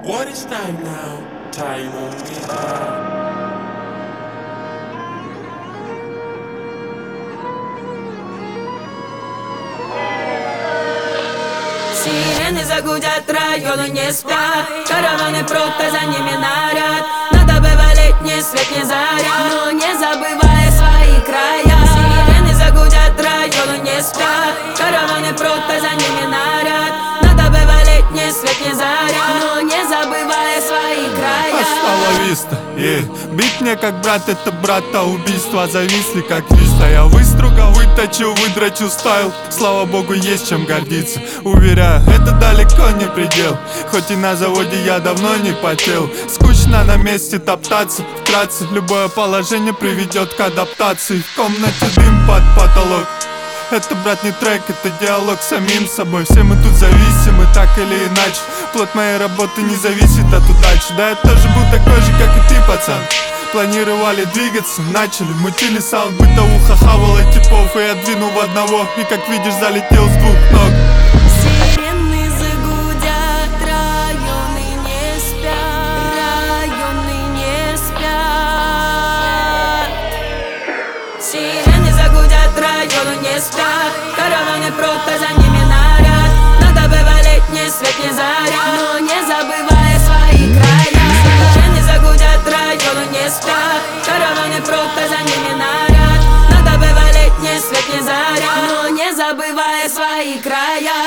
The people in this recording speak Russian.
What is time now? Time on me. Сирены загудят, районы не спят. Караваны прото, за ними наряд. Надо бы валить, ни свет, ни заря, но не забывая свои края. Сирены загудят, районы не спят. Караваны прото, за ними наряд. Надо бы валить, ни свет, ни заря, но не забывая свои края. Осталовиста, бить мне как брат, это брата убийство. Зависли как виста, я выстругал, выточил, выдрачу стайл. Слава богу, есть чем гордиться. Уверяю, это далеко не предел. Хоть и на заводе я давно не потел. Скучно на месте топтаться, вкратце. Любое положение приведет к адаптации. В комнате дым под потолок. Это, брат, не трек, это диалог с самим собой. Все мы тут зависимы, так или иначе. Плод моей работы не зависит от удачи. Да я тоже был такой же, как и ты, пацан. Планировали двигаться, начали, мутили саунд, бытовуха, хавала типов. И я двинул в одного, и как видишь, залетел с двух ног. Сирены загудят, районы не спят. Районы не спят. Сирены загудят, районы не спят. Караваны прото, за ними наряд. Надо бы валить, ни свет, ни заря, но не забывая свои края. Сирены загудят, районы не спят. Караваны прото, за ними наряд. Надо бы валить, ни свет, ни заря, но не забывая свои края.